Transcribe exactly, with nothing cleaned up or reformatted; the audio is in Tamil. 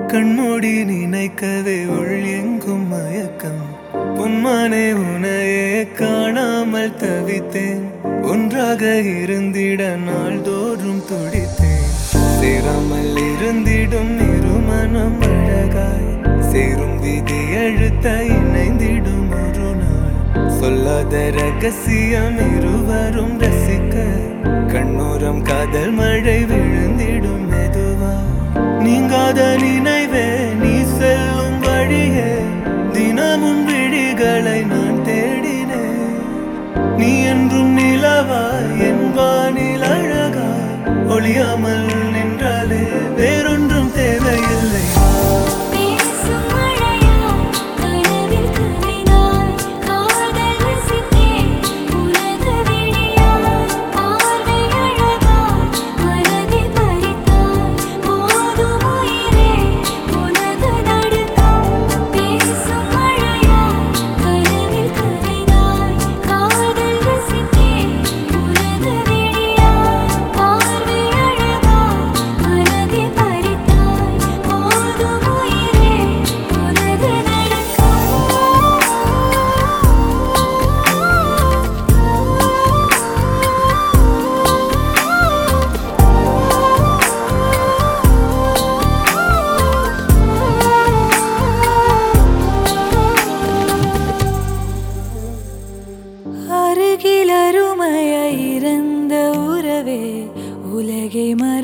கண்மூடி நினைக்கவே உள் எங்கும் மயக்கம். பொன்மானே உனையே காணாமல் தவித்தேன். ஒன்றாக இருந்திட நாள்தோறும் துடித்தேன். சேராமல் இருந்திடும் இருமனம் அழகாய் சேரும் விதி எழுத்த இணைந்திடும் ஒரு நாள். சொல்லாத ரகசியம் இருவரும் ரசிக்க கண்ணோரம் காதல் மழை விழுந்திடும் மெதுவா. நீங்காத நினைவே நீ செல்லும் வழியே தினமும் விழிகளை நான் தேடினேன். நீ என்றும் நிலவாய் என் வானில் அழகாய் ஒளியாமல் நின்றாலே வேறொன்றும் தேவையில்லை. அருகில் அருமையாய் இருந்த உறவே உலகை